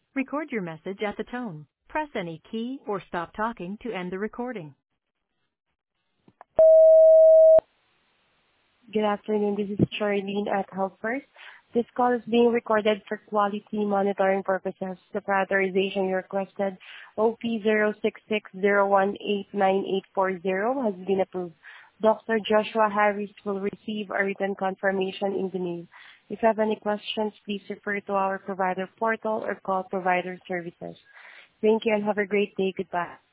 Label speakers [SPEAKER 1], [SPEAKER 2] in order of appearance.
[SPEAKER 1] Record your message at the tone. Press any key or stop talking to end the recording.
[SPEAKER 2] Good afternoon. This is Charlene at Health First. This call is being recorded for quality monitoring purposes. The prioritization you requested, OP066018980, has been approved. Dr. Joshua Harris will receive a written confirmation in the mail. If you have any questions, please refer to our provider portal or call provider services. Thank you and have a great day. Goodbye.